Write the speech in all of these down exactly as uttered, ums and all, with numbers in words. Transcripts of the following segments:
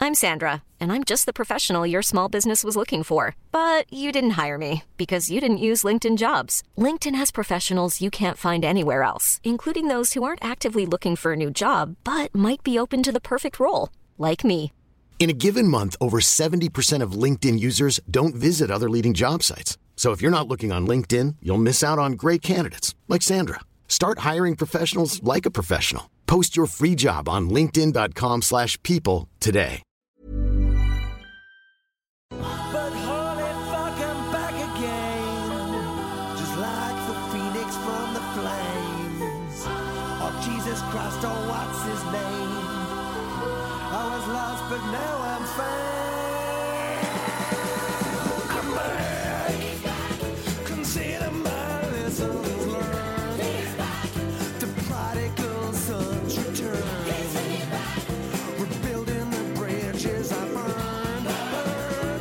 I'm Sandra, and I'm just the professional your small business was looking for. But you didn't hire me because you didn't use LinkedIn Jobs. LinkedIn has professionals you can't find anywhere else, including those who aren't actively looking for a new job, but might be open to the perfect role, like me. In a given month, over seventy percent of LinkedIn users don't visit other leading job sites. So if you're not looking on LinkedIn, you'll miss out on great candidates like Sandra. Start hiring professionals like a professional. Post your free job on linkedin dot com slash people today. But holy fuck, I'm back again. Just like the phoenix from the flames. Oh, Jesus Christ, oh, what's his name? I was lost, but now I'm found. I'm back. Consider my lessons learned. The prodigal son's return. Rebuilding the bridges I burned. Burn,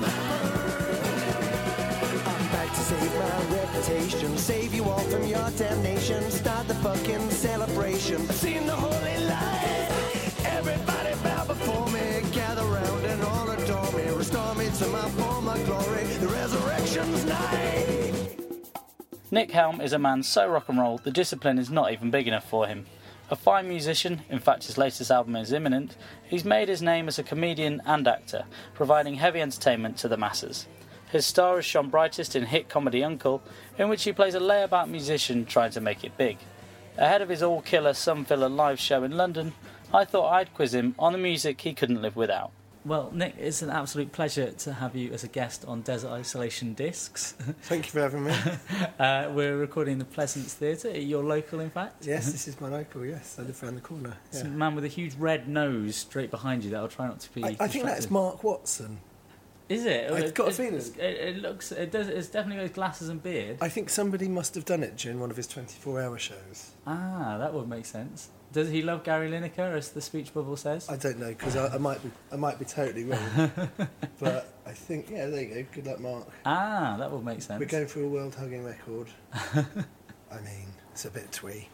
burn. I'm back to save my reputation. Save you all from your damnation. Start the fucking celebration. Seen the holy light. Everybody bow before me, gather round and all adore me, restore me to my former glory, the resurrection's night. Nick Helm is a man so rock and roll, the discipline is not even big enough for him. A fine musician, in fact his latest album is imminent, he's made his name as a comedian and actor, providing heavy entertainment to the masses. His star is shone brightest in hit comedy Uncle, in which he plays a layabout musician trying to make it big. Ahead of his all-killer Sunfiller live show in London, I thought I'd quiz him on the music he couldn't live without. Well, Nick, it's an absolute pleasure to have you as a guest on Desert Isolation Discs. Thank you for having me. uh, we're recording the Pleasance Theatre, your local, in fact. Yes, this is my local, yes. I live around the corner. It's Yeah. a man with a huge red nose straight behind you that I'll try not to be I, I think that's Mark Watson. Is it? I've it, got a it, feeling. It, it looks... It does. It's definitely got glasses and beard. I think somebody must have done it during one of his twenty-four hour shows. Ah, that would make sense. Does he love Gary Lineker, as the speech bubble says? I don't know, because I, I might be I might be totally wrong. But I think, yeah, there you go. Good luck, Mark. Ah, that would make sense. We're going for a world hugging record. I mean, it's a bit twee.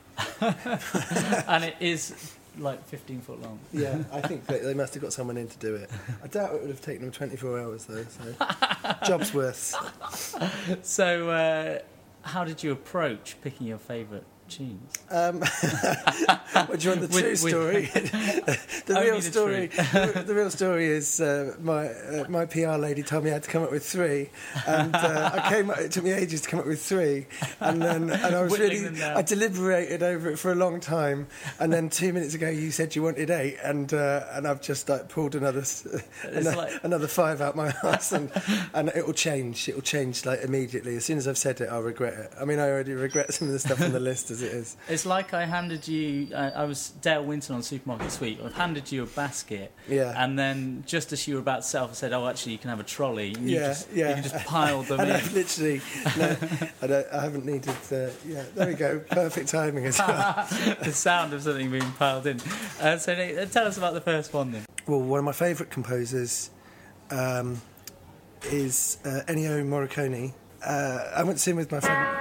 And it is like fifteen foot long. Yeah, I think they, they must have got someone in to do it. I doubt it would have taken them twenty-four hours, though. So job's worth. So, uh, how did you approach picking your favourite tunes? Um, what, do you want the With- true with- story? the Only real the story. The, the real story is uh, my uh, my P R lady told me I had to come up with three, and uh, I came. Up, it took me ages to come up with three, and then and I was Whittling really them down. I deliberated over it for a long time, and then two minutes ago you said you wanted eight, and uh, and I've just like pulled another s- another, like- another five out my ass, and and it will change. It will change like immediately as soon as I've said it. I'll regret it. I mean, I already regret some of the stuff on the list as it is. It's like I handed you... Uh, I was Dale Winton on Supermarket Sweep. I handed you a basket, Yeah. and then just as you were about to set off, I said, oh, actually, you can have a trolley. And you Yeah, just, yeah. You can just pile them and in. I've literally, no, I, don't, I haven't needed. Uh, yeah, there we go. Perfect timing as well. The sound of something being piled in. Uh, so Nick, uh, tell us about the first one then. Well, one of my favourite composers um, is uh, Ennio Morricone. Uh, I went to see him with my friend.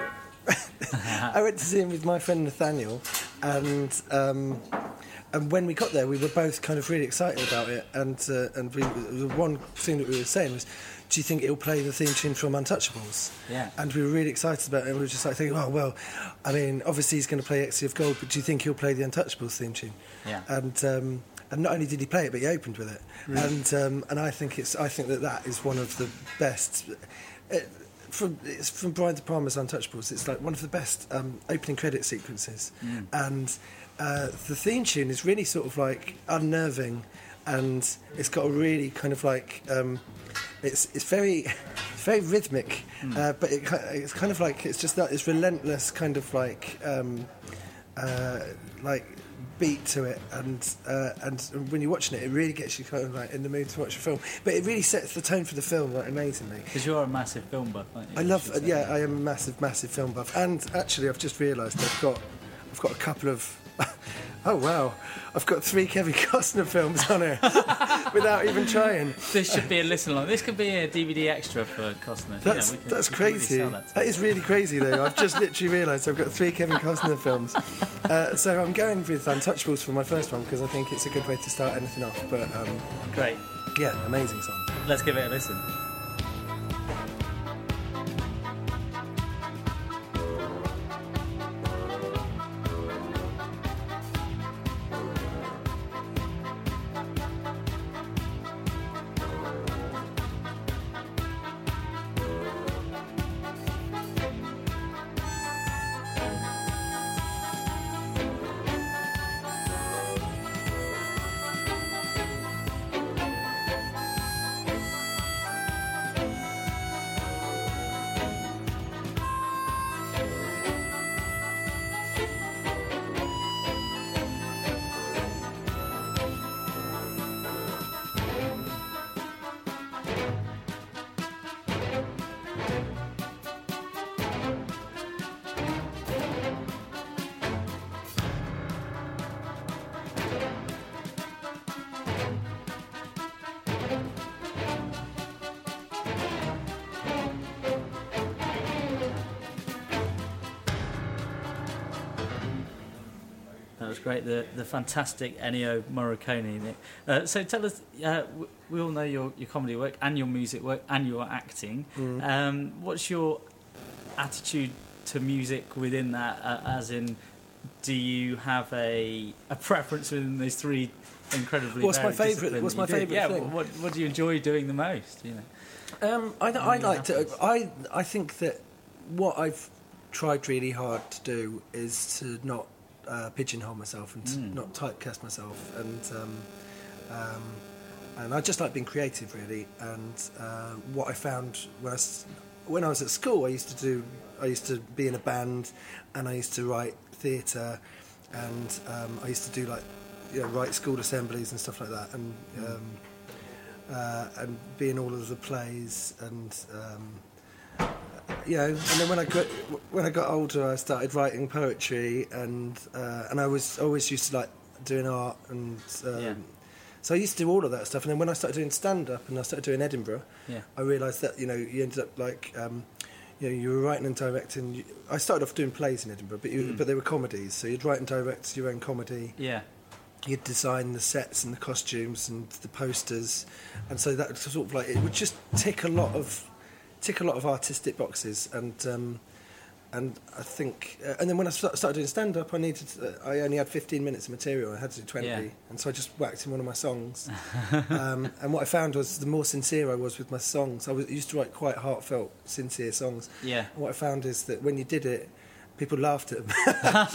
I went to see him with my friend Nathaniel, and um, and when we got there, we were both kind of really excited about it. And uh, and we, the one thing that we were saying was, do you think it'll play the theme tune from Untouchables? Yeah. And we were really excited about it. And we were just like thinking, oh well, I mean, obviously he's going to play Ecstasy of Gold, but do you think he'll play the Untouchables theme tune? Yeah. And um, and not only did he play it, but he opened with it. Really? And um, and I think it's I think that that is one of the best. It, From it's from Brian De Palma's Untouchables. It's like one of the best um, opening credit sequences, Mm. and uh, the theme tune is really sort of like unnerving, and it's got a really kind of like um, it's it's very it's very rhythmic, Mm. uh, but it, ki- it's kind of like it's just that it's relentless kind of like um, uh, like beat to it, and uh, and when you're watching it, it really gets you kind of like in the mood to watch a film. But it really sets the tone for the film like amazingly. Because you're a massive film buff, aren't you? I love, should say. yeah, I am a massive, massive film buff. And actually, I've just realised I've got, I've got a couple of, oh wow, I've got three Kevin Costner films on here without even trying. This should be a listen along. This could be a D V D extra for Costner. That's You know, we can- that's we can really crazy. sell that to That is really crazy, though. I've just literally realised I've got three Kevin Costner films. Uh, so I'm going with Untouchables for my first one because I think it's a good way to start anything off. But um, Great. Yeah, amazing song. Let's give it a listen. That was great, the the fantastic Ennio Morricone, Nick. Uh, so tell us, uh, we all know your, your comedy work and your music work and your acting. Mm. Um, what's your attitude to music within that, uh, as in, do you have a a preference within those three incredibly What's my favourite What's my favourite yeah, thing? What, what do you enjoy doing the most, you know? Um, I, I like to... I, I think that what I've tried really hard to do is to not uh, pigeonhole myself and to Mm. not typecast myself, and um, um, and I just like being creative, really. And uh, what I found when I, s- when I was at school, I used to do I used to be in a band, and I used to write theatre, and um, I used to do like you know write school assemblies and stuff like that, and um, uh, and be in all of the plays, and um, you know, and then when I got when I got older, I started writing poetry, and uh, and I was always used to like doing art, and um, Yeah. so I used to do all of that stuff. And then when I started doing stand up and I started doing Edinburgh, Yeah. I realised that you know you ended up like um, you know you were writing and directing. You, I started off doing plays in Edinburgh, but you, Mm. but they were comedies, so you'd write and direct your own comedy. Yeah. You'd design the sets and the costumes and the posters, and so that was sort of like it would just tick a lot of tick a lot of artistic boxes, and um, and I think uh, and then when I st- started doing stand up, I needed uh, I only had fifteen minutes of material. I had to do twenty, Yeah. and so I just whacked in one of my songs. um, and what I found was the more sincere I was with my songs, I was I used to write quite heartfelt, sincere songs. Yeah. And what I found is that when you did it, people laughed at them.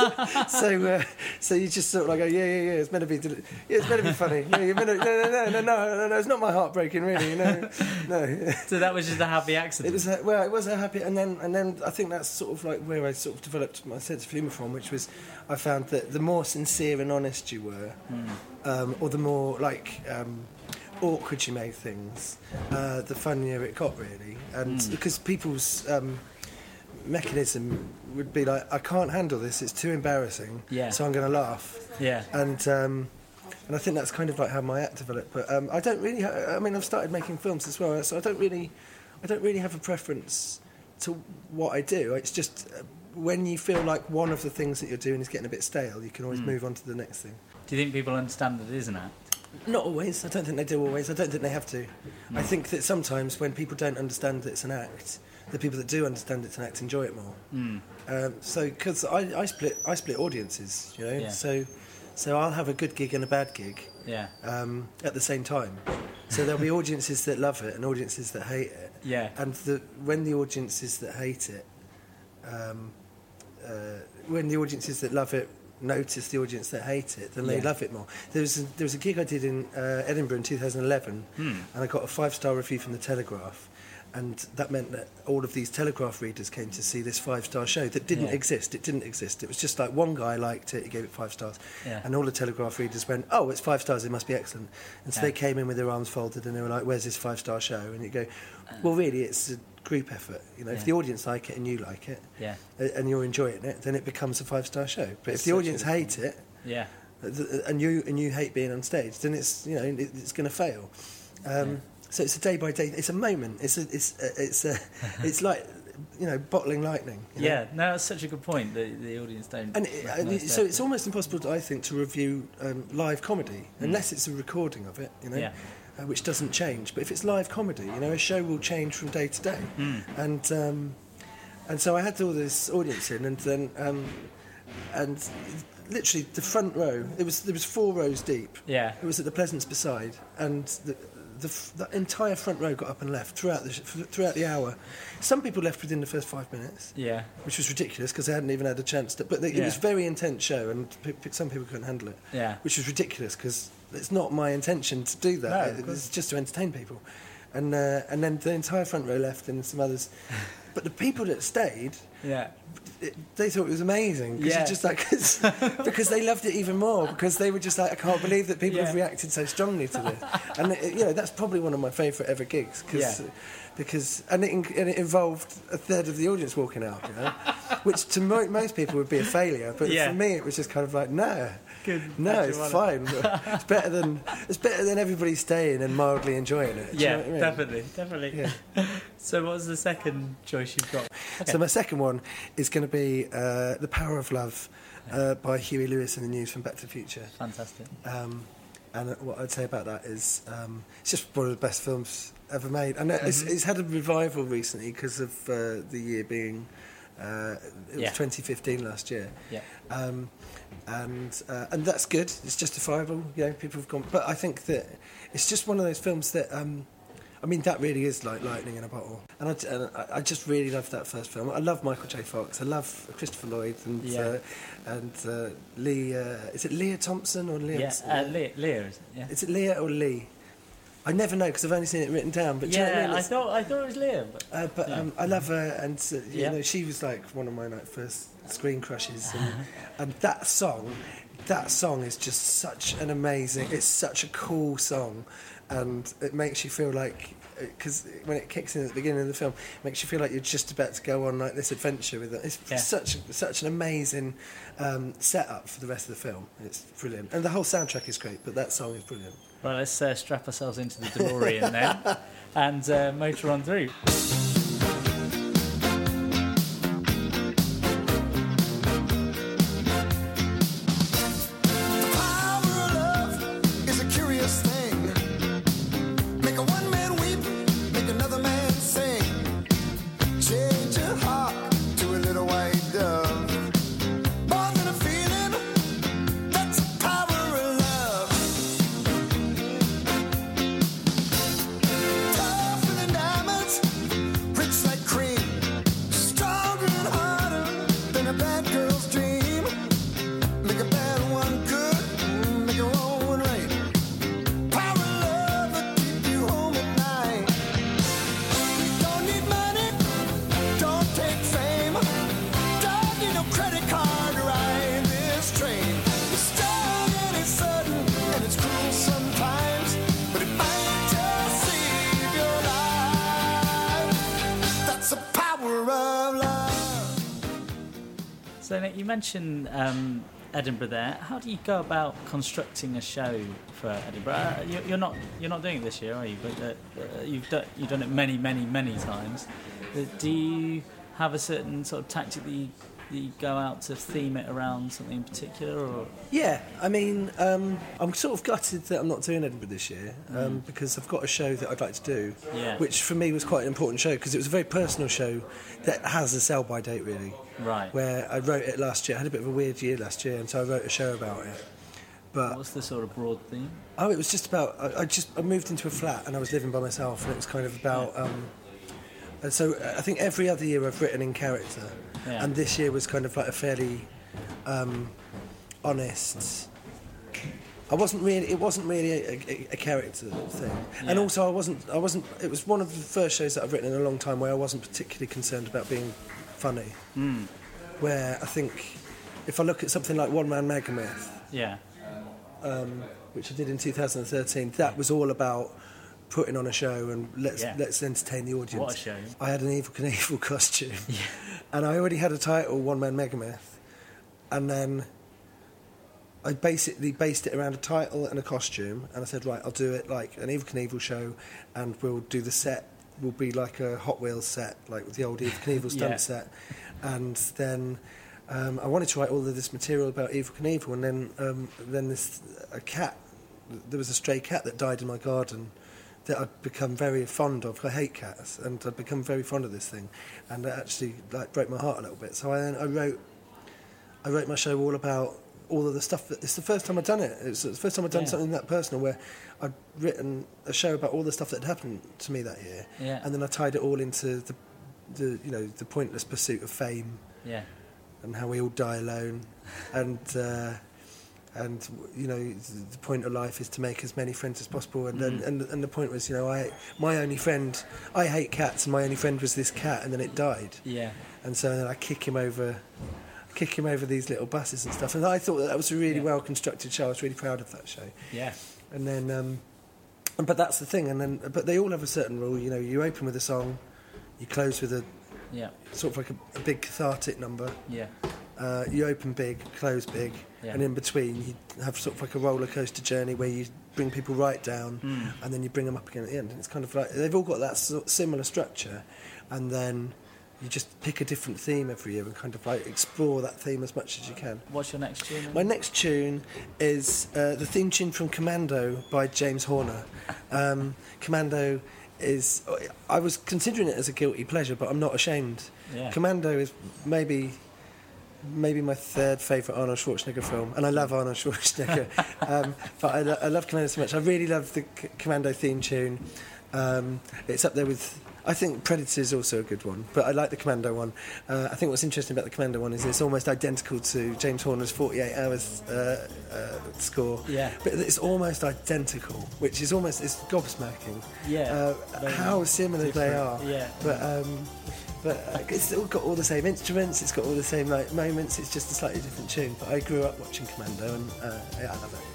so, uh, so you just sort of like go, yeah, yeah, yeah. It's meant to be, yeah, it's meant to be funny. Yeah, you're meant to, no, no, no, no, no, no, no. It's not my heart breaking, really. No, no. So that was just a happy It accident. was a, well, it was a happy, and then and then I think that's sort of like where I sort of developed my sense of humour from, which was I found that the more sincere and honest you were, Mm. um, or the more like um, awkward you made things, uh, the funnier it got, really, and Mm. because people's um, mechanism would be like, I can't handle this, it's too embarrassing, Yeah. so I'm going to laugh. Yeah. And um, and I think that's kind of like how my act developed. But um, I don't really. Ha- I mean, I've started making films as well, so I don't really, I don't really have a preference to what I do. It's just uh, when you feel like one of the things that you're doing is getting a bit stale, you can always Mm. move on to the next thing. Do you think people understand that it is an act? Not always. I don't think they do always. I don't think they have to. Mm. I think that sometimes when people don't understand that it's an act, the people that do understand it's an act enjoy it more. Mm. Um, so, because I, I split, I split audiences, you know. Yeah. So, so I'll have a good gig and a bad gig Yeah. um, at the same time. So there'll be audiences that love it and audiences that hate it. Yeah. And the, when the audiences that hate it, um, uh, when the audiences that love it notice the audience that hate it, then they Yeah. love it more. There was a, there was a gig I did in uh, Edinburgh in two thousand eleven, Hmm. and I got a five-star review from the Telegraph. And that meant that all of these Telegraph readers came to see this five-star show that didn't Yeah. exist. It didn't exist. It was just like one guy liked it, he gave it five stars. Yeah. And all the Telegraph readers went, oh, it's five stars, it must be excellent. And so Yeah. they came in with their arms folded and they were like, where's this five-star show? And you go, well, really, it's a group effort. You know, Yeah. if the audience like it and you like it, Yeah. uh, and you're enjoying it, then it becomes a five-star show. But It's if the such audience a- hate it, Yeah. uh, th- and you and you hate being on stage, then it's you know it, it's going to fail. Um, Yeah. So it's a day by day. It's a moment. It's a, it's a, it's a, it's like you know bottling lightning. you know? Yeah. No, that's such a good point. The the audience don't. And it, and recognise it, so that. it's almost impossible, I think, to review um, live comedy Mm. unless it's a recording of it. You know. Yeah. uh, which doesn't change. But if it's live comedy, you know, a show will change from day to day. Mm. And um, and so I had all this audience in, and then um, and literally the front row. It was there was four rows deep. Yeah. It was at the Pleasance beside, and the, the the entire front row got up and left throughout the throughout the hour. Some people left within the first five minutes. Yeah. Which was ridiculous because they hadn't even had a chance to. But they, Yeah. it was a very intense show, and p- p- some people couldn't handle it. Yeah. Which was ridiculous because it's not my intention to do that. No, It- of course. it's just to entertain people, and uh, and then the entire front row left, and some others. But the people that stayed, Yeah. it, they thought it was amazing because Yeah. just like cause, because they loved it even more because they were just like, I can't believe that people Yeah. have reacted so strongly to this. And it, you know, that's probably one of my favourite ever gigs because Yeah. because and it, in- and it involved a third of the audience walking out, you know, which to mo- most people would be a failure, but Yeah. for me it was just kind of like no. Good. No, Actually, it's well fine. It's better than it's better than everybody staying and mildly enjoying it. Do you Yeah, know what I mean? definitely, definitely. Yeah. So what was the second choice you've got? Okay. So my second one is going to be uh, The Power of Love uh, by Huey Lewis and the News from Back to the Future. Fantastic. Um, and what I'd say about that is um, it's just one of the best films ever made. And it's, Mm-hmm. it's had a revival recently because of uh, the year being... Uh, it was Yeah. twenty fifteen last year. Yeah. Um, and uh, and that's good. It's justifiable. You know, people have gone... But I think that it's just one of those films that... Um, I mean, that really is like lightning in a bottle. And I, and I, I just really love that first film. I love Michael J. Fox. I love Christopher Lloyd and Yeah. uh, and uh, Lee... Uh, is it Leah Thompson or Leah... Yeah, uh, Leah, Leah, is it? Yeah. Is it Leah or Lee? I never know because I've only seen it written down. But do you know what I Yeah, mean? I It's- thought I thought it was Leah. But uh, but Yeah. um, I love her, and uh, you Yeah. know, she was like one of my like first screen crushes, and, and that song, that song is just such an amazing. It's such a cool song, and it makes you feel like. Because when it kicks in at the beginning of the film, it makes you feel like you're just about to go on like this adventure with it. It's Yeah. such such an amazing um, setup for the rest of the film. It's brilliant, and the whole soundtrack is great. But that song is brilliant. well, let's uh, strap ourselves into the DeLorean then, and uh, motor on through. Power of love is a curious thing. Make a one man weep, make another man sing. Change your heart to a little white dove. More than a feeling, that's the power of love. Tougher than diamonds, rich like cream. Stronger and harder than a bad girl's dream. Make a bad one good, make a wrong one right. Power of love will keep you home at night. Don't need money, don't take fame. Don't need no credit card to ride this train. It's strong and it's sudden and it's cruel sometimes, but it might just save your life. That's the power of love. So Nick, you mentioned um, Edinburgh there. How do you go about constructing a show for Edinburgh? Uh, you, you're not you're not doing it this year, are you? But uh, uh, you've done you've done it many, many, many times. Uh, do you have a certain sort of tactic that you, that you go out to theme it around something in particular, or Yeah, I mean, um, I'm sort of gutted that I'm not doing Edinburgh this year um, because I've got a show that I'd like to do, Yeah. which for me was quite an important show because it was a very personal show that has a sell-by date, really. Right. Where I wrote it last year. I had a bit of a weird year last year, and so I wrote a show about it. But what's the sort of broad theme? oh, it was just about. I, I just I moved into a flat and I was living by myself, and it was kind of about. Um, and so I think every other year I've written in character, Yeah. and this year was kind of like a fairly um, honest. I wasn't really. It wasn't really a, a, a character thing, and Yeah. also I wasn't. I wasn't. It was one of the first shows that I've written in a long time where I wasn't particularly concerned about being funny. Mm. Where I think, if I look at something like One Man Megamyth, Yeah. um, which I did in two thousand thirteen, that was all about putting on a show and let's Yeah. let's entertain the audience. What a show. I had an Evel Knievel costume, and I already had a title, One Man Megamyth, and then I basically based it around a title and a costume, and I said, right, I'll do it like an Evel Knievel show, and we'll do the set will be like a Hot Wheels set, like with the old Evel Knievel stunt Yeah. set, and then. Um, I wanted to write all of this material about Evel Knievel, and then um, then this a cat. There was a stray cat that died in my garden, that I'd become very fond of. I hate cats, and I'd become very fond of this thing, and it actually like broke my heart a little bit. So I, I wrote, I wrote my show all about all of the stuff. That, it's the first time I'd done it. It's the first time I'd done yeah. something that personal, where I'd written a show about all the stuff that had happened to me that year, yeah. and then I tied it all into the, the you know, the pointless pursuit of fame, yeah, and how we all die alone, and. Uh, And, you know, the point of life is to make as many friends as possible. And, mm. and, and the point was, you know, I my only friend... I hate cats, and my only friend was this cat, and then it died. Yeah. And so then I kick him over... kick him over these little buses and stuff. And I thought that, that was a really yeah. well-constructed show. I was really proud of that show. Yeah. And then... Um, but that's the thing. And then, but they all have a certain rule. You know, you open with a song, you close with a... Yeah. Sort of like a, a big cathartic number. Yeah. Uh, you open big, close big, yeah. and in between you have sort of like a roller coaster journey where you bring people right down, mm. and then you bring them up again at the end. And it's kind of like they've all got that sort of similar structure, and then you just pick a different theme every year and kind of like explore that theme as much as you can. What's your next tune? My next tune is uh, the theme tune from Commando by James Horner. Um, Commando is... I was considering it as a guilty pleasure, but I'm not ashamed. Yeah. Commando is maybe... maybe my third favourite Arnold Schwarzenegger film, and I love Arnold Schwarzenegger, um, but I, lo- I love Commando so much. I really love the C- Commando theme tune. Um, it's up there with... I think Predator is also a good one, but I like the Commando one. Uh, I think what's interesting about the Commando one is it's almost identical to James Horner's forty-eight hours uh, uh, score. Yeah. But it's almost identical, which is almost... it's gobsmacking. Yeah. Uh, how similar different. they are. Yeah. But... Um, But uh, it's all got all the same instruments, it's got all the same like moments, it's just a slightly different tune. But I grew up watching Commando, and uh, yeah, I love it.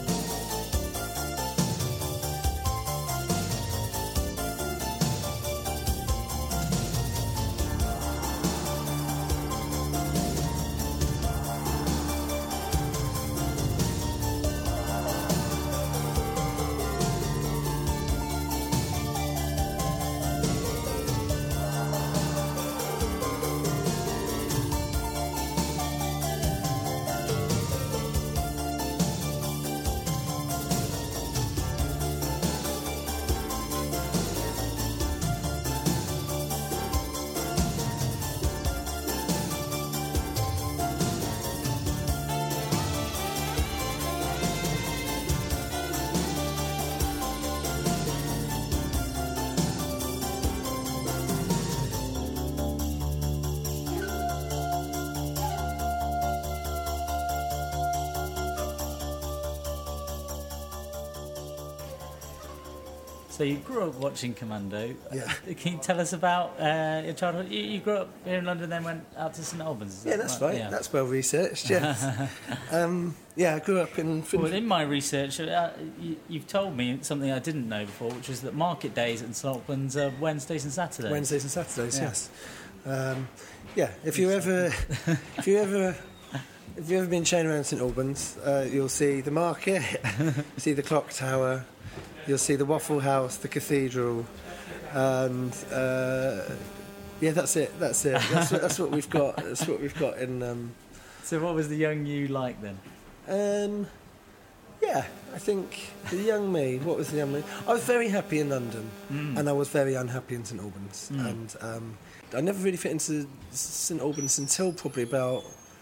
So you grew up watching Commando. Yeah. Uh, Can you tell us about uh, your childhood? You, you grew up here in London, then went out to St Albans. Is Yeah, that that's right. right. Yeah. That's well researched. Yes. um, yeah, I grew up in. Well, in my research, uh, you, you've told me something I didn't know before, which was that market days at St Albans are Wednesdays and Saturdays. Wednesdays and Saturdays. Yeah. Yes. Um, yeah. If you ever, if you ever. If you've ever been shown around St Albans, uh, you'll see the market, see the clock tower, you'll see the Waffle House, the cathedral, and uh, yeah, that's it. That's it. That's what, that's what we've got. That's what we've got in. Um, So what was the young you like then? um, yeah, I think the young me. What was the young me? I was very happy in London, Mm. and I was very unhappy in St Albans, Mm. and um, I never really fit into St Albans until probably about.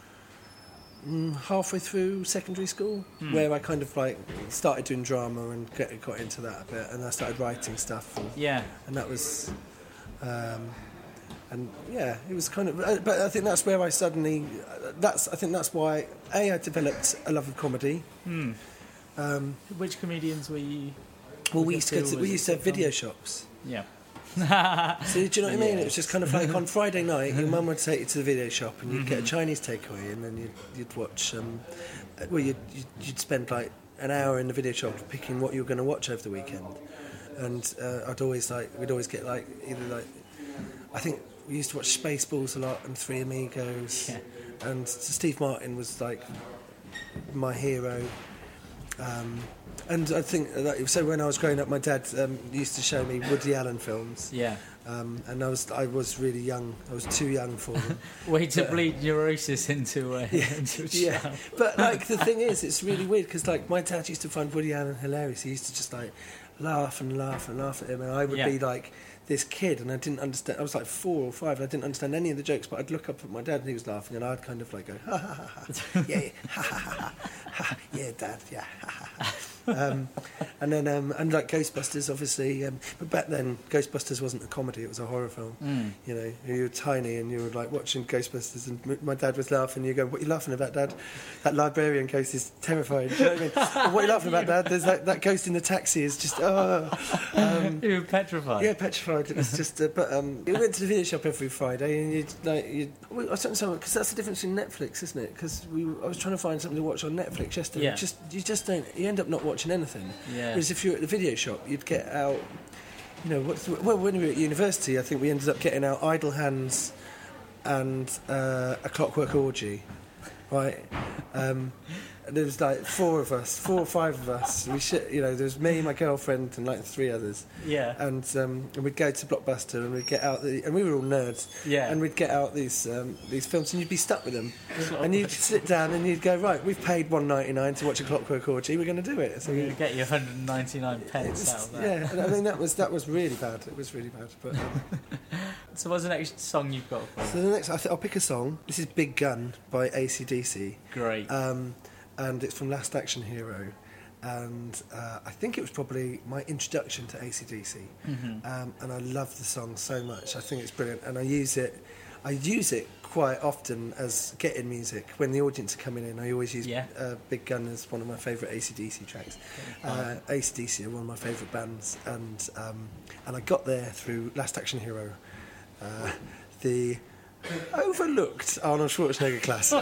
Mm, halfway through secondary school, Mm. where I kind of like started doing drama and get, got into that a bit, and I started writing stuff, and, Yeah. and that was, um, and yeah, it was kind of. uh, But I think that's where I suddenly, uh, that's I think that's why a I developed a love of comedy. Hmm. Um, Which comedians were you? well, was we it used to go Phil, to, was we it used to have Phil? video shops. Yeah. So do you know what I mean? Yeah. It was just kind of like on Friday night, your mum would take you to the video shop, and you'd get a Mhm. Chinese takeaway, and then you'd, you'd watch. Um, well, you'd, you'd you'd spend like an hour in the video shop picking what you were going to watch over the weekend, and uh, I'd always like we'd always get like either like I think we used to watch Spaceballs a lot and Three Amigos, Yeah. and Steve Martin was like my hero. Um, and I think that, so when I was growing up, my dad um, used to show me Woody Allen films. Yeah. Um, and I was I was really young. I was too young for them. Way to But, uh, bleed neurosis into a, Yeah, into a yeah. show. But like the thing is, it's really weird because like my dad used to find Woody Allen hilarious. He used to just like laugh and laugh and laugh at him, and I would Yeah. be like this kid, and I didn't understand. I was like four or five, and I didn't understand any of the jokes. But I'd look up at my dad, and he was laughing, and I'd kind of like go, ha ha ha, ha. yeah, ha ha ha, ha, yeah, Dad, yeah, ha ha ha. Um, and then um, and like Ghostbusters, obviously. Um, but back then, Ghostbusters wasn't a comedy; it was a horror film. Mm. You know, you were tiny, and you were like watching Ghostbusters, and m- my dad was laughing. You go, "What are you laughing about, Dad? That librarian ghost is terrifying." Do you know what I mean? "Well, what are you laughing about, Dad? There's that, that ghost in the taxi is just oh. Um, You were petrified. Yeah, petrified. It was just, uh, but um, we went to the video shop every Friday, and you'd like, you'd, well, I don't know, because that's the difference in Netflix, isn't it? Because we, I was trying to find something to watch on Netflix yesterday. Yeah. You just, you just don't, you end up not watching anything. Yeah. Whereas if you're at the video shop, you'd get out, you know, what's the, well, when we were at university, I think we ended up getting out Idle Hands and uh, A Clockwork Orgy, right? Um, and there was like four of us, four or five of us. We, sh- you know, there was me, my girlfriend, and like three others. Yeah. And, um, and we'd go to Blockbuster, and we'd get out the, and we were all nerds. Yeah. And we'd get out these um, these films, and you'd be stuck with them. And you'd sit down, and you'd go, right, we've paid one ninety-nine to watch A Clockwork Orgy. We're going to do it. So You we, get your one hundred ninety-nine it pence was- out of that. yeah. and I mean, that was that was really bad. It was really bad. But um, So what's the next song you've got for us? so the next, I th- I'll pick a song. This is Big Gun by A C D C. Great. Um, and it's from Last Action Hero, and uh, I think it was probably my introduction to A C D C. Mm-hmm. Um, and I love the song so much. I think it's brilliant, and I use it. I use it quite often as get-in music when the audience are coming in. I always use Yeah. uh, Big Gun as one of my favourite A C D C tracks. Uh, A C D C are one of my favourite bands, and um, and I got there through Last Action Hero, uh, the overlooked Arnold Schwarzenegger classic.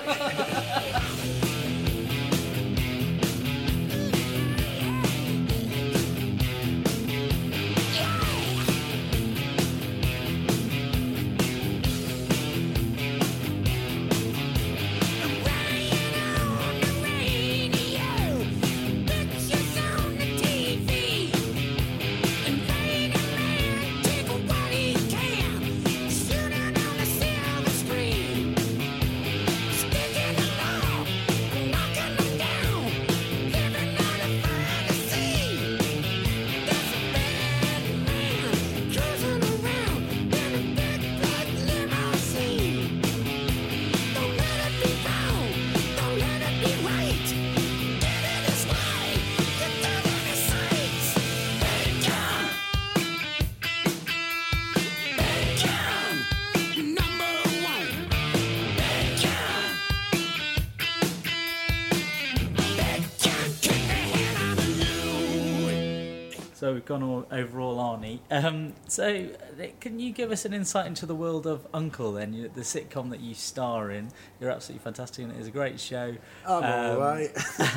So we've gone all, over all Arnie. Um, so uh, can you give us an insight into the world of Uncle then, you, the sitcom that you star in? You're absolutely fantastic and it is a great show. I'm Um, all right.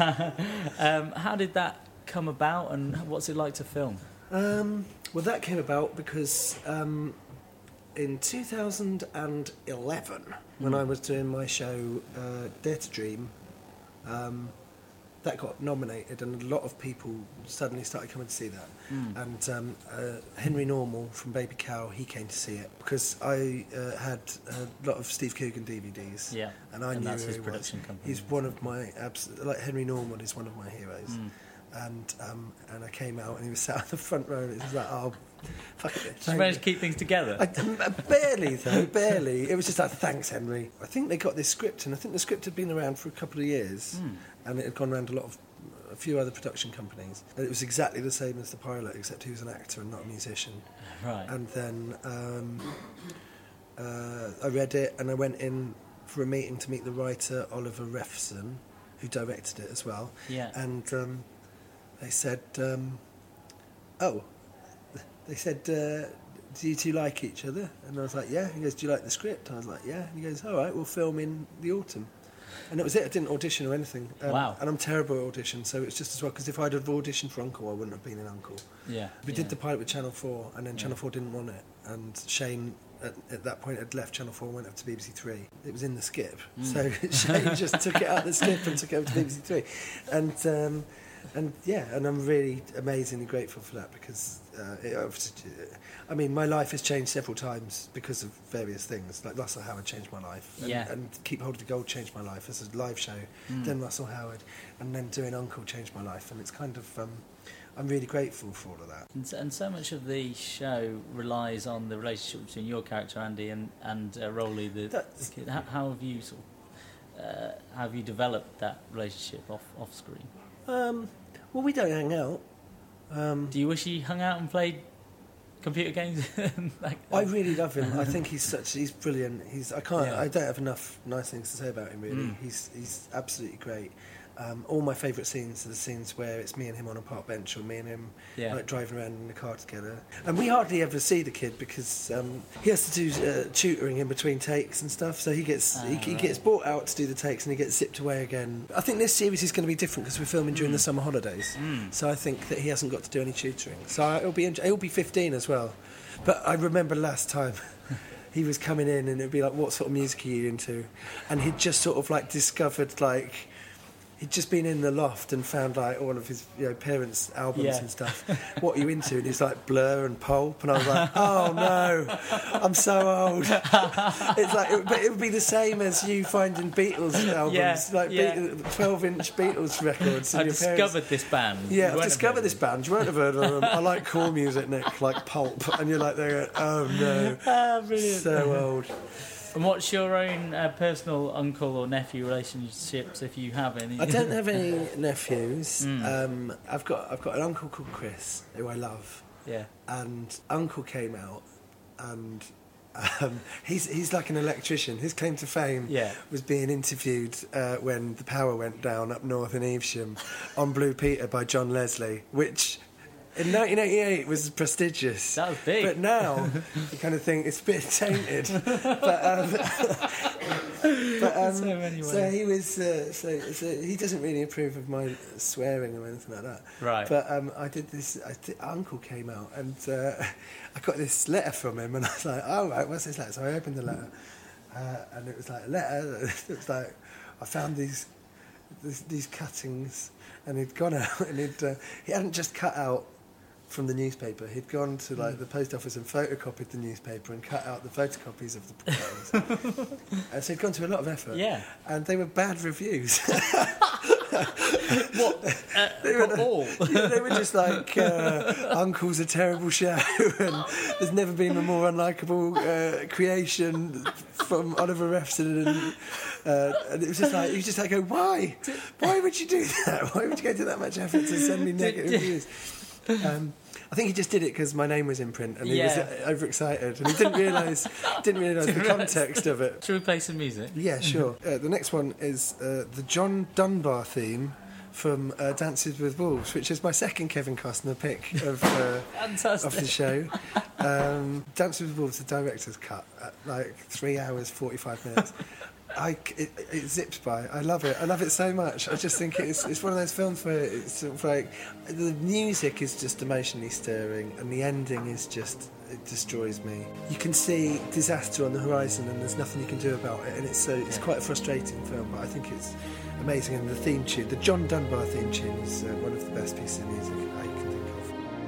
um, how did that come about and what's it like to film? Um, well, that came about because um, in two thousand eleven, when Mm. I was doing my show uh, Dare to Dream, um, that got nominated, and a lot of people suddenly started coming to see that. Mm. And um, uh, Henry Normal from Baby Cow, he came to see it because I uh, had a lot of Steve Coogan D V Ds. Yeah, and I and knew that's who his he production was. company. He's one of my abs- like Henry Norman is one of my heroes. Mm. And um, and I came out, and he was sat on the front row, and it was like, oh, fuck it. Did you thank manage you. to keep things together? I, barely, though, barely. It was just like, thanks, Henry. I think they got this script, and I think the script had been around for a couple of years, Mm. and it had gone around a lot of, a few other production companies. And it was exactly the same as the pilot, except he was an actor and not a musician. Right. And then um, uh, I read it, and I went in for a meeting to meet the writer, Oliver Refson, who directed it as well. Yeah. And um, they said, um, oh, they said, uh, do you two like each other? And I was like, yeah. He goes, do you like the script? I was like, yeah. And he goes, all right, we'll film in the autumn. And that was it. I didn't audition or anything. Um, Wow. And I'm terrible at audition, so it's just as well, because if I'd have auditioned for Uncle, I wouldn't have been in Uncle. Yeah. We yeah. did the pilot with Channel four, and then Yeah. Channel four didn't want it. And Shane, at, at that point, had left Channel four and went up to B B C Three. It was in the skip. Mm. So Shane just took it out of the skip and took it over to B B C Three. And, um, and yeah, and I'm really amazingly grateful for that, because, uh, it, I mean, my life has changed several times because of various things. Like Russell Howard changed my life. And, Yeah. and Keep Hold of the Gold changed my life as a live show. Mm. Then Russell Howard. And then doing Uncle changed my life. And it's kind of... Um, I'm really grateful for all of that. And so, and so much of the show relies on the relationship between your character Andy and and uh, Rolly, the, the kid. How, how have you sort of, uh, how have you developed that relationship off off screen? Um, well, we don't hang out. Um, Do you wish he hung out and played computer games? like I really love him. I think he's such he's brilliant. He's I can't Yeah. I don't have enough nice things to say about him really. Mm. He's he's absolutely great. Um, all my favourite scenes are the scenes where it's me and him on a park bench, or me and him Yeah. like driving around in the car together. And we hardly ever see the kid because um, he has to do uh, tutoring in between takes and stuff. So he gets Ah, he, he right. gets brought out to do the takes and he gets zipped away again. I think this series is going to be different because we're filming during the summer holidays. Mm. So I think that he hasn't got to do any tutoring. So it'll be he'll be fifteen as well. But I remember last time. He was coming in and it'd be like, what sort of music are you into? And he'd just sort of like discovered like he'd just been in the loft and found like all of his you know parents' albums Yeah. and stuff. What are you into? And he's like Blur and Pulp, and I was like, oh no, I'm so old. It's like, it, but it would be the same as you finding Beatles albums, Yeah, like yeah. twelve-inch Beatles records. I and your parents- discovered this band. Yeah, You I've won't have discovered heard this of band. You won't have heard of them. I like cool music, Nick, like Pulp, and you're like, there, oh no, it. Ah, brilliant. so old. And what's your own uh, personal uncle or nephew relationships, if you have any? I don't have any nephews. Mm. Um, I've got I've got an uncle called Chris, who I love, Yeah. and Uncle came out, and um, he's he's like an electrician. His claim to fame Yeah. was being interviewed uh, when the power went down up north in Evesham on Blue Peter by John Leslie, which in nineteen eighty-eight was prestigious. That was big. But now, you kind of think it's a bit tainted. but um, but um, So many so ways. he was. Uh, so, so he doesn't really approve of my swearing or anything like that. Right. But um, I did this. I did, Uncle came out, and uh, I got this letter from him, and I was like, "Oh, right, what's this letter?" So I opened the letter, uh, and it was like a letter. It was like I found these these, these cuttings, and he'd gone out, and he'd uh, he hadn't just cut out from the newspaper. He'd gone to like the post office and photocopied the newspaper and cut out the photocopies of the cuttings. And so he'd gone to a lot of effort. Yeah. And they were bad reviews. What? Uh, They were, for all? yeah, they were just like, uh, Uncle's a terrible show, and there's never been a more unlikable uh, creation from Oliver Refson. And, uh, and it was just like, you just like, go, why? Why would you do that? Why would you go to that much effort to send me negative reviews? Um, I think he just did it because my name was in print, and he Yeah. was uh, overexcited, and he didn't realise didn't realise the context of it. Should we play some music? Yeah, sure. Uh, the next one is uh, the John Dunbar theme from uh, Dances with Wolves, which is my second Kevin Costner pick of uh, Fantastic. of the show. Um, Dances with Wolves, the director's cut, at like three hours forty-five minutes. I, it, it zips by. I love it. I love it so much. I just think it's it's one of those films where it's sort of like the music is just emotionally stirring, and the ending is just it destroys me. You can see disaster on the horizon, and there's nothing you can do about it. And it's so it's quite a frustrating film, but I think it's amazing. And the theme tune, the John Dunbar theme tune, is uh, one of the best pieces of music I can think of.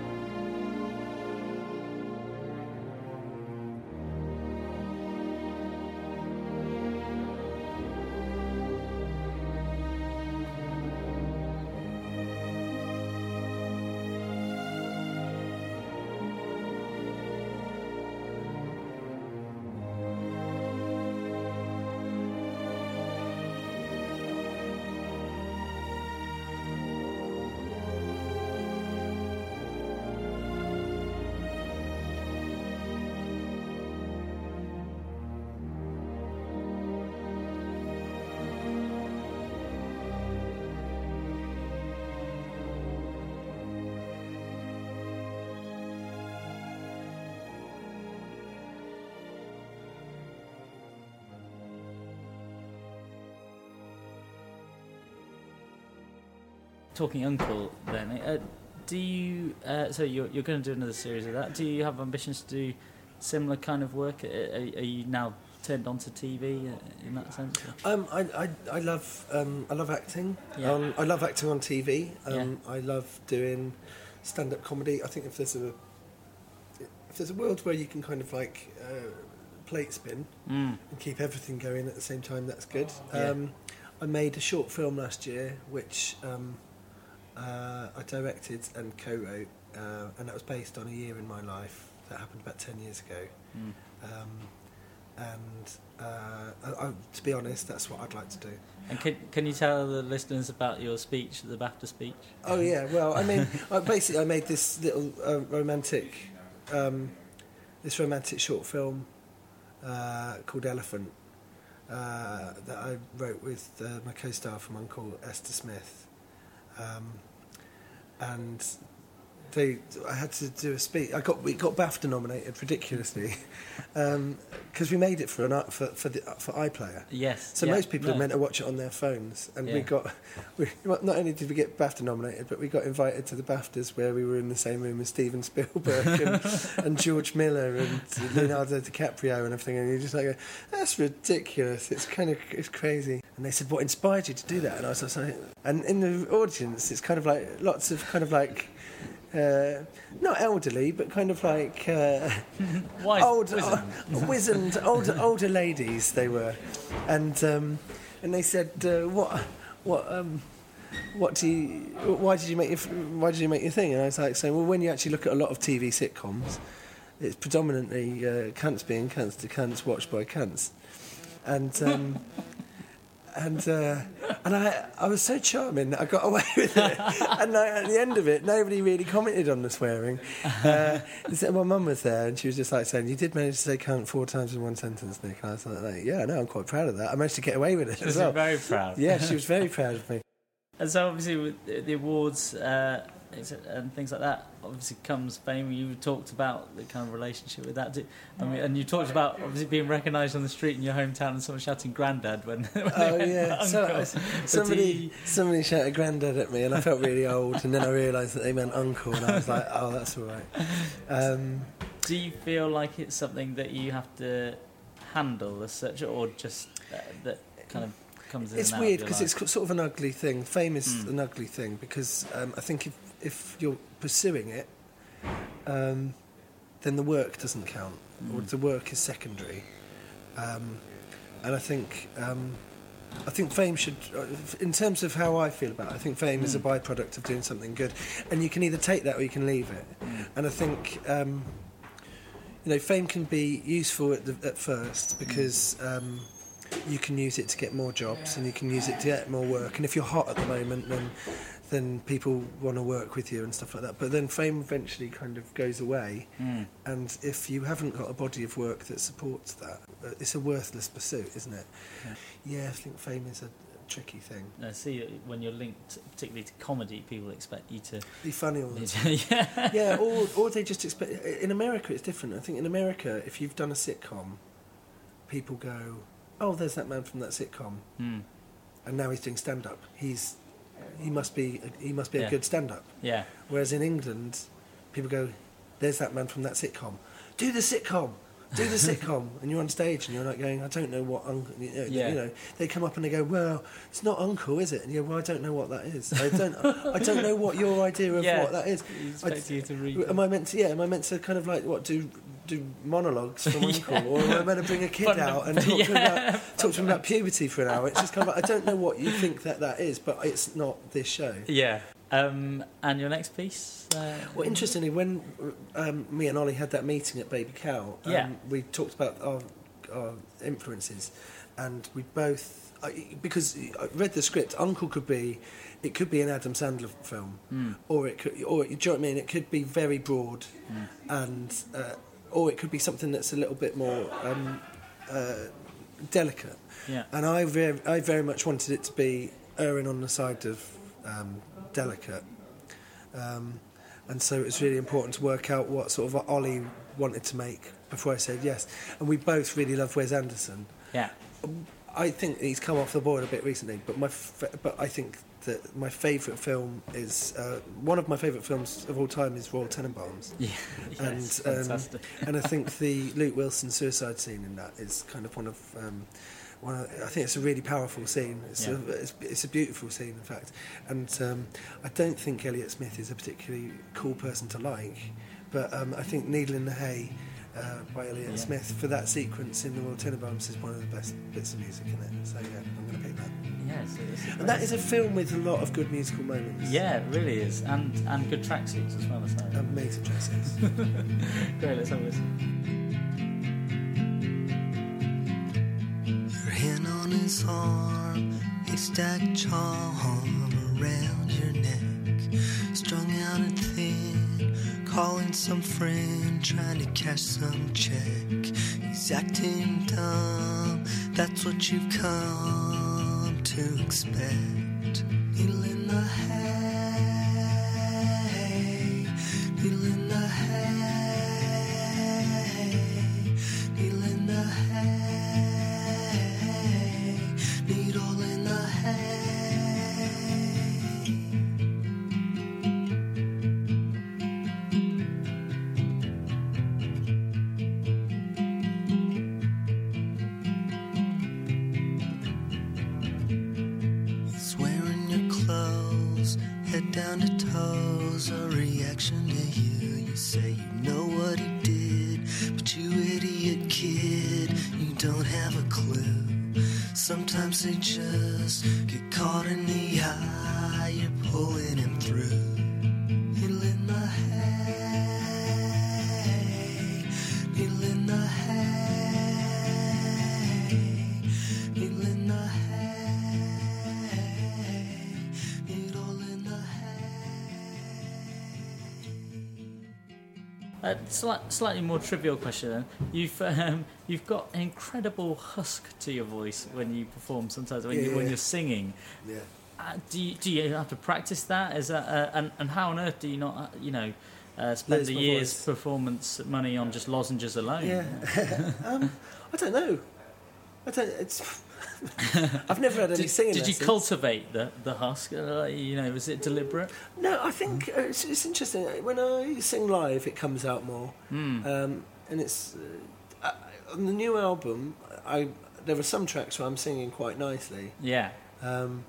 Talking uncle, then, uh, do you? Uh, so you're you're going to do another series of that. Do you have ambitions to do similar kind of work? Are, are you now turned onto T V in that sense? Um, I, I, I love um, I love acting. Yeah. Um, I love acting on T V. Um, Yeah. I love doing stand-up comedy. I think if there's a if there's a world where you can kind of like uh, plate spin Mm. and keep everything going at the same time, that's good. Yeah. Um, I made a short film last year, which um, uh, I directed and co-wrote, uh, and that was based on a year in my life that happened about ten years ago. Mm. Um, and uh, I, I, to be honest, that's what I'd like to do. And can can you tell the listeners about your speech, the BAFTA speech? Oh yeah, well, I mean, I basically I made this little uh, romantic, um, this romantic short film uh, called Elephant uh, that I wrote with uh, my co-star from Uncle, Esther Smith, um, and they I had to do a speech. I got we got BAFTA nominated ridiculously because um, we made it for an art, for for the for iPlayer. Yes. So yeah, most people no. are meant to watch it on their phones, and Yeah. we got we not only did we get BAFTA nominated, but we got invited to the BAFTAs where we were in the same room as Steven Spielberg and, and George Miller and Leonardo DiCaprio and everything, and you're just like, that's ridiculous. It's kind of it's crazy. And they said, what inspired you to do that? And I was just like, and in the audience, it's kind of like lots of kind of like. Uh, not elderly, but kind of like uh, Wise, old, wizened. uh, wizened, older, older ladies. They were, and um, and they said, uh, "What, what, um, what do you? Why did you make your? Why did you make your thing?" And I was like saying, "Well, when you actually look at a lot of T V sitcoms, it's predominantly uh, cunts being cunts to cunts watched by cunts," and." Um, And uh, and I I was so charming that I got away with it. And I, at the end of it, nobody really commented on the swearing. Uh, my mum was there, and she was just like saying, "You did manage to say cunt four times in one sentence, Nick." And I was like, "Yeah, no, I'm quite proud of that. I managed to get away with it." She as was well. very proud. Yeah, she was very proud of me. And so obviously with the awards uh, and things like that, obviously comes fame. You talked about the kind of relationship with that. I mean, and you talked about obviously being recognised on the street in your hometown and someone shouting "Grandad" when. when Oh they yeah, went, so, "Uncle." somebody somebody shouted "Grandad" at me, and I felt really old. And then I realised that they meant uncle, and I was like, "Oh, that's all right." Um, Do you feel like it's something that you have to handle as such, or just uh, that kind of comes in? It's and out weird of your because life? it's sort of an ugly thing. Fame is Mm. an ugly thing because um, I think if if you're pursuing it, um, then the work doesn't count, Mm. or the work is secondary. Um, and I think um, I think fame should, uh, in terms of how I feel about it, I think fame mm. is a byproduct of doing something good, and you can either take that or you can leave it. Mm. And I think. Um, You know, fame can be useful at, the, at first because um, you can use it to get more jobs and you can use it to get more work. And if you're hot at the moment, then then people want to work with you and stuff like that. But then fame eventually kind of goes away. Mm. And if you haven't got a body of work that supports that, it's a worthless pursuit, isn't it? Yeah, yeah I think fame is a tricky thing. I see when you're linked particularly to comedy, people expect you to be funny all the time. yeah, yeah, or or they just expect. In America, it's different. I think in America, if you've done a sitcom, people go, "Oh, there's that man from that sitcom," mm. and now he's doing stand-up. He's he must be he must be yeah. a good stand-up. Yeah. Whereas in England, people go, "There's that man from that sitcom. Do the sitcom." Do the sitcom, and you're on stage, and you're like going, I don't know what uncle. You know, yeah. you know, they come up and they go, well, it's not uncle, is it? And you go, well, I don't know what that is. I don't, I don't know what your idea of yeah. what that is. He expects I, you to read. Am I meant to? Yeah, am I meant to kind of like what do do monologues from uncle, yeah. or am I meant to bring a kid Fun out and talk, yeah. to him about, talk to him about puberty for an hour? It's just kind of like, I don't know what you think that that is, but it's not this show. Yeah. Um, and your next piece? Uh, well, interestingly, when um, me and Ollie had that meeting at Baby Cow, um, yeah. we talked about our, our influences, and we both, I, because I read the script, Uncle could be, it could be an Adam Sandler film, mm. or it could, or do you know what I mean? It could be very broad, mm. and uh, or it could be something that's a little bit more um, uh, delicate. Yeah. And I very, I very much wanted it to be erring on the side of um, delicate. Um, and so it was really important to work out what sort of Ollie wanted to make before I said yes. And we both really love Wes Anderson. Yeah. I think he's come off the board a bit recently, but my f- but I think that my favourite film is uh, one of my favourite films of all time is Royal Tenenbaums. Yeah, yes, and um, fantastic. And I think the Luke Wilson suicide scene in that is kind of one of um, one. Of, I think it's a really powerful scene. It's, yeah. a, it's, it's a beautiful scene, in fact. And um, I don't think Elliott Smith is a particularly cool person to like, but um, I think Needle in the Hay. uh, by Elliott Yeah. Smith for that sequence in the Royal Tenenbaums is one of the best bits of music in it. So yeah, I'm going to pick that. Yeah, it's, it's a And that is a film with a lot of good musical moments. Yeah, it really is, and and good tracksuits as well. As that. Amazing dresses. Great, let's have a listen. Your hand on his arm, haystack charm around your neck, strung out and thin, calling some friend, trying to cash some check. He's acting dumb, that's what you've come to expect. Needle in the hay, needle in the hay, needle in the hay, needle in the hay. He's wearing your clothes, head down to toes, a reaction to you. You say you know what he did, but you idiot kid, you don't have a clue. Sometimes they just get caught in the eye, you're pulling him through. Needle in the hay, needle in the hay, needle in the hay, needle in the hay. Uh, slight, slightly more trivial question then. You've um, you've got an incredible husk to your voice when you perform. Sometimes when you when Yeah. you're singing. Yeah. Uh, do you do you have to practice that? Is that uh, and and how on earth do you not uh, you know uh, spend Lose a my year's voice. performance money on just lozenges alone? Yeah. um, I don't know. I don't. It's. I've never had any Did, singing did you lessons. cultivate the the husk? Uh, you know, was it deliberate? No, I think uh, it's, it's interesting. When I sing live, it comes out more. Mm. Um, and it's uh, uh, on the new album. I there are some tracks where I'm singing quite nicely, Yeah. um,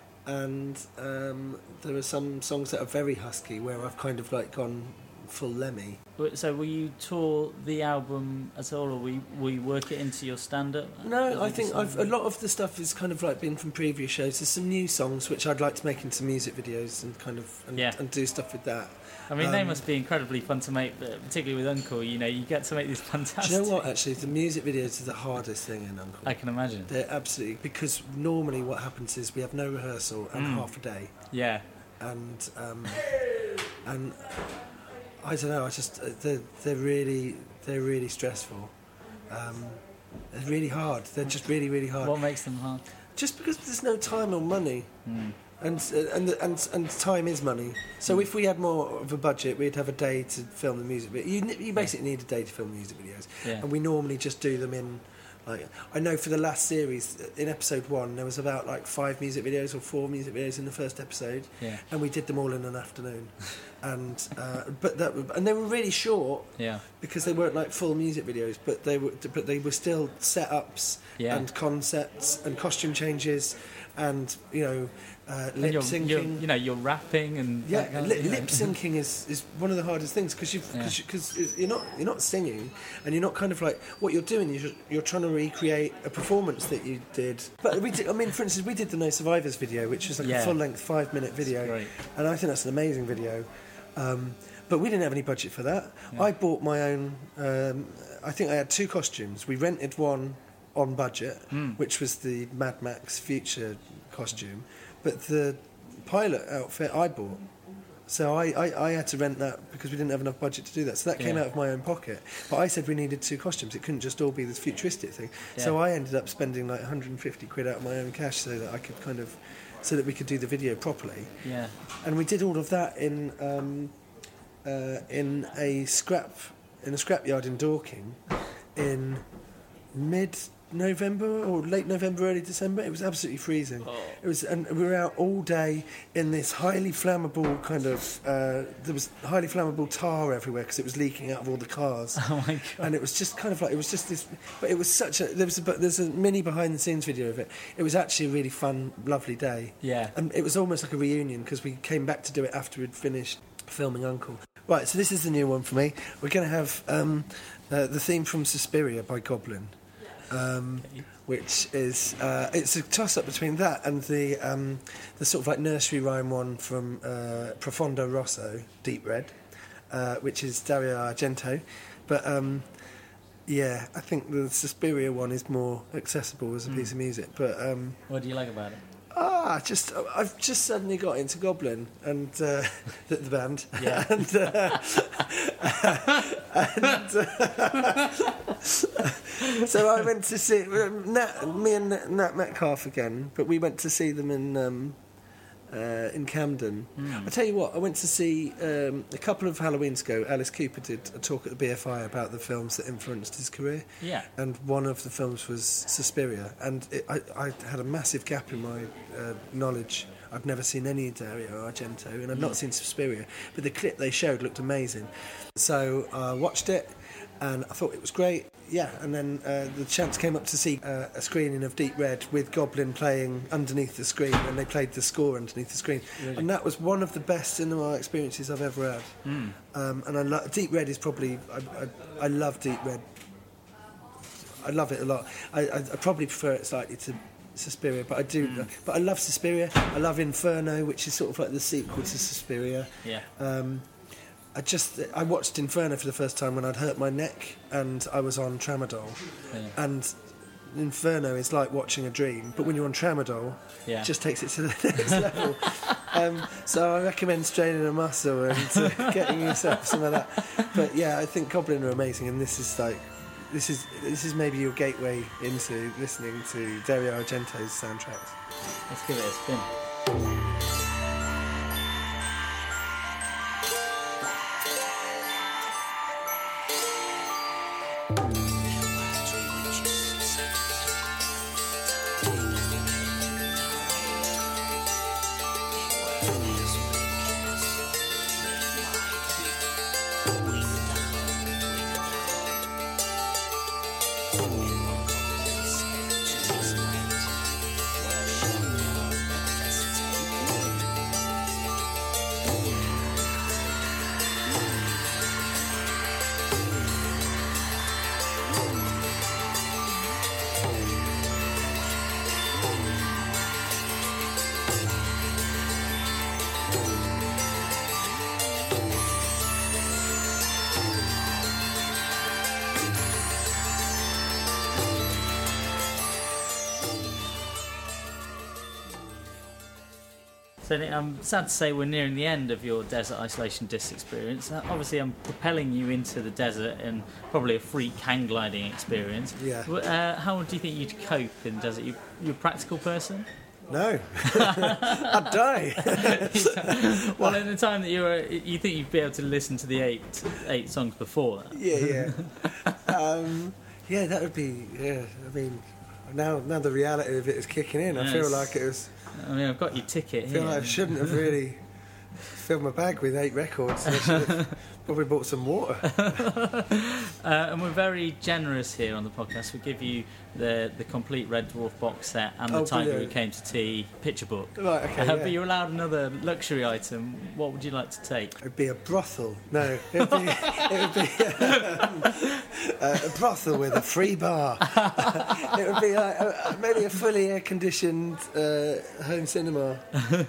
and um, there are some songs that are very husky where I've kind of like gone full Lemmy. So will you tour the album at all, or will you, will you work it into your stand-up? No, I think I've, a lot of the stuff is kind of like been from previous shows. There's some new songs which I'd like to make into music videos and kind of and, Yeah. and do stuff with that. I mean, they um, must be incredibly fun to make, but particularly with Uncle. You know, you get to make these fantastic. Do you know what? Actually, the music videos are the hardest thing in Uncle. I can imagine. They're absolutely, because normally what happens is we have no rehearsal and Mm. half a day, Yeah. and um, and I don't know. I just uh, they're they're really they're really stressful. Um, they're really hard. They're just really really hard. What makes them hard? Just because there's no time or money. Mm. And, uh, and and and time is money. So if we had more of a budget, we'd have a day to film the music video. You you basically need a day to film music videos, Yeah. and we normally just do them in. Like I know for the last series, in episode one, there was about like five music videos or four music videos in the first episode, Yeah. and we did them all in an afternoon. and uh, but that and they were really short Yeah. because they weren't like full music videos, but they were but they were still setups Yeah. and concepts and costume changes, and you know. Uh, And lip you're, syncing, you're, you know, you're rapping and yeah, that kind of- lip, you know. lip syncing is, is one of the hardest things because you Yeah. because you're not you're not singing and you're not kind of like what you're doing. You're you're trying to recreate a performance that you did. But we did. I mean, for instance, we did the No Survivors video, which was like Yeah. a full length five minute video, great. and I think that's an amazing video. Um, but we didn't have any budget for that. Yeah. I bought my own. Um, I think I had two costumes. We rented one on budget, Mm. which was the Mad Max Future costume, but the pilot outfit I bought. So I, I, I had to rent that because we didn't have enough budget to do that. So that came Yeah. out of my own pocket. But I said we needed two costumes. It couldn't just all be this futuristic thing. So Yeah. I ended up spending like one hundred fifty quid out of my own cash so that I could kind of, so that we could do the video properly. Yeah. And we did all of that in um, uh, in a scrap in a scrapyard in Dorking in mid November or late November, early December. It was absolutely freezing. Oh. It was, and we were out all day in this highly flammable kind of. Uh, there was highly flammable tar everywhere because it was leaking out of all the cars. Oh my god. And it was just kind of like it was just this, but it was such a. There was a, but there's a mini behind the scenes video of it. It was actually a really fun, lovely day. Yeah. And it was almost like a reunion because we came back to do it after we'd finished filming Uncle. Right, so this is the new one for me. We're going to have um, Uh, the theme from Suspiria by Goblin, um, Okay. which is uh, it's a toss-up between that and the um, the sort of like nursery rhyme one from uh, Profondo Rosso, Deep Red, uh, which is Dario Argento. But um, yeah, I think the Suspiria one is more accessible as a piece of music. But um, What do you like about it? Ah, just I've just suddenly got into Goblin and uh, the, the band, Yeah. and, uh, and uh, so I went to see um, Nat, me and Nat, Nat Metcalf again, but we went to see them in um, uh, in Camden. Mm. I tell you what, I went to see um, a couple of Halloweens ago. Alice Cooper did a talk at the B F I about the films that influenced his career. Yeah. And one of the films was Suspiria, and it, I, I had a massive gap in my uh, knowledge. I'd never seen any Dario Argento, and I'd not seen Suspiria, but the clip they showed looked amazing. So I watched it, and I thought it was great. Yeah, and then uh, the chance came up to see uh, a screening of Deep Red with Goblin playing underneath the screen, and they played the score underneath the screen. Really? And that was one of the best cinema experiences I've ever had. Mm. Um, and I lo- Deep Red is probably... I, I, I love Deep Red. I love it a lot. I, I, I probably prefer it slightly to Suspiria, but I do. Mm. But I love Suspiria. I love Inferno, which is sort of like the sequel to Suspiria. Yeah. Um, I just I watched Inferno for the first time when I'd hurt my neck and I was on Tramadol, Yeah. and Inferno is like watching a dream, but when you're on Tramadol, Yeah. it just takes it to the next level. Um, so I recommend straining a muscle and uh, getting yourself some of that. But yeah, I think Goblin are amazing, and this is like. This is this is maybe your gateway into listening to Dario Argento's soundtracks. Let's give it a spin. So I'm sad to say we're nearing the end of your Desert Isolation Disc experience. Uh, obviously, I'm propelling you into the desert in probably a freak hang gliding experience. Yeah. But, uh, how do you think you'd cope in the desert? You, you're a practical person? No, I'd die. Well, in the time that you were, you think you'd be able to listen to the eight eight songs before that? Yeah, yeah, um, yeah. That would be. Yeah, I mean, now now the reality of it is kicking in. I Yes. feel like it was. I mean, I've got your ticket I here. feel like I shouldn't have really filled my bag with eight records. I should have probably bought some water. uh, and we're very generous here on the podcast. We give you the the complete Red Dwarf box set and the Oh, Tiger Who brilliant. Came to Tea picture book. Right, okay, Uh, yeah. But you're allowed another luxury item. What would you like to take? It'd be a brothel. No, it'd be, it would be um, uh, a brothel with a free bar. It would be like uh, maybe a fully air-conditioned uh, home cinema.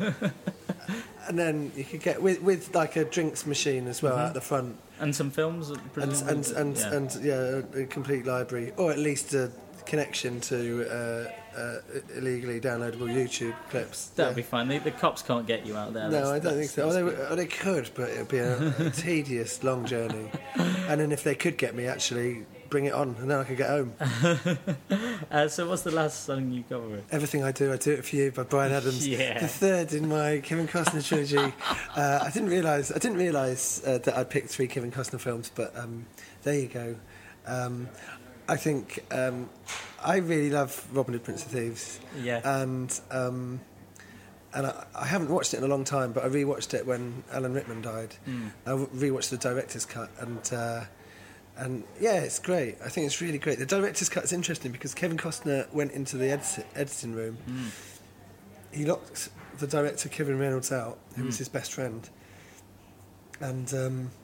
And then you could get with with like a drinks machine as well at the front, And some films, and presumably? and and yeah. and yeah, a complete library, or at least a connection to uh, uh, illegally downloadable YouTube clips. That'd Yeah. be fine. The, the cops can't get you out there. No, That's- I don't think that's- so. Oh, that's they, good. w- oh, they could, but it'd be a, a tedious, long journey. And then if they could get me, actually bring it on, and then I could get home. Uh, so what's the last song you cover with? Everything I Do, I Do It For You by Bryan Adams. Yeah. The third in my Kevin Costner trilogy. uh, I didn't realise. I didn't realise uh, that I'd picked three Kevin Costner films, but um, there you go. Um, I think um, I really love Robin Hood, Prince of Thieves. Yeah. And um, and I, I haven't watched it in a long time, but I rewatched it when Alan Rickman died. Mm. I w- rewatched the director's cut, and uh, and yeah, it's great. I think it's really great. The director's cut is interesting because Kevin Costner went into the edit- editing room. Mm. He locked the director Kevin Reynolds out, who was Mm. his best friend, and um,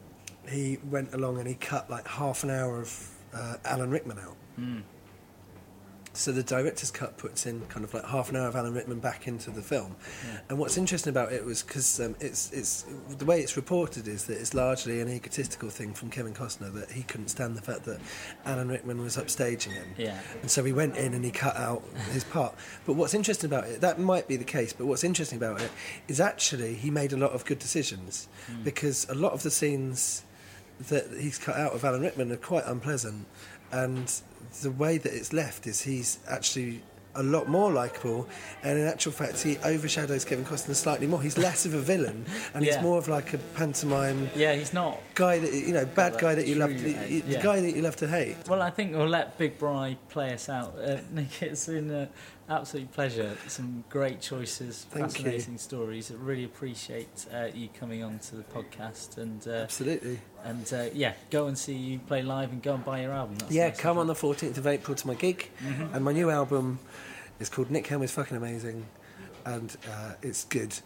he went along and he cut like half an hour of uh, Alan Rickman out. Mm. So the director's cut puts in kind of like half an hour of Alan Rickman back into the film. Yeah. And what's interesting about it was because um, it's it's the way it's reported is that it's largely an egotistical thing from Kevin Costner, that he couldn't stand the fact that Alan Rickman was upstaging him. Yeah. And so he went in and he cut out his part. But what's interesting about it, that might be the case, but what's interesting about it is actually he made a lot of good decisions mm. because a lot of the scenes that he's cut out of Alan Rickman are quite unpleasant, and the way that it's left is he's actually a lot more likeable, and in actual fact he overshadows Kevin Costner slightly more. He's less of a villain, and yeah. he's more of like a pantomime yeah he's not guy that you know bad well, guy that you love true, to, uh, the yeah. guy that you love to hate. Well, I think we'll let Big Bri play us out. uh, Nick, it's been an absolute pleasure. Some great choices, Thank fascinating you. stories. I really appreciate uh, you coming on to the podcast, and uh, Absolutely. And uh, yeah, go and see you play live and go and buy your album. That's Yeah, nice come of on you. the fourteenth of April to my gig, Mm-hmm. and my new album is called Nick Helm is Fucking Amazing, and uh, it's good.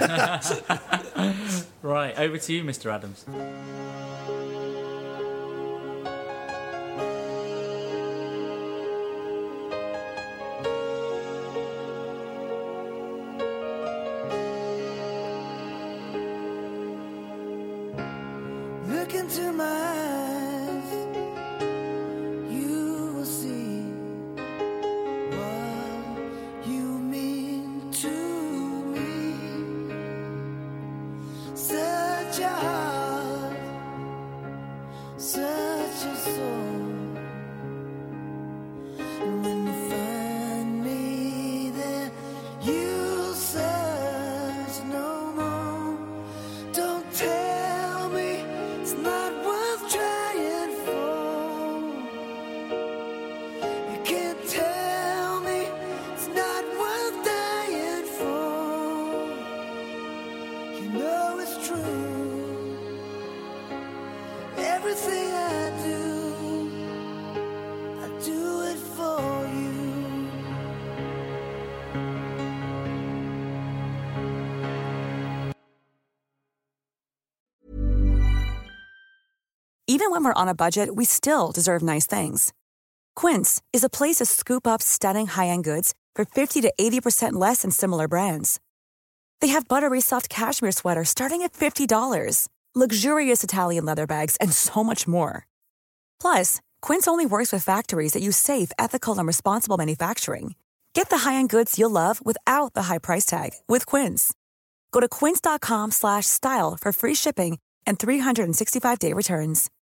Right, over to you, Mister Adams. Look into my eyes, you will see what you mean to me. Such a heart, such a soul. And when you find me there, you'll search no more. Don't tell me it's not worth trying for. You can't tell me it's not worth dying for. You know it's true. Everything I do, I do it for you. Even when we're on a budget, we still deserve nice things. Quince is a place to scoop up stunning high-end goods for fifty to eighty percent less than similar brands. They have buttery soft cashmere sweaters starting at fifty dollars, luxurious Italian leather bags, and so much more. Plus, Quince only works with factories that use safe, ethical, and responsible manufacturing. Get the high-end goods you'll love without the high price tag with Quince. Go to quince.com slash style for free shipping and three hundred sixty-five day returns.